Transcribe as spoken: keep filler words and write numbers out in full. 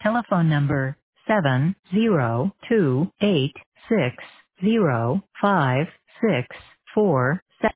telephone number seven zero two eight six zero five six four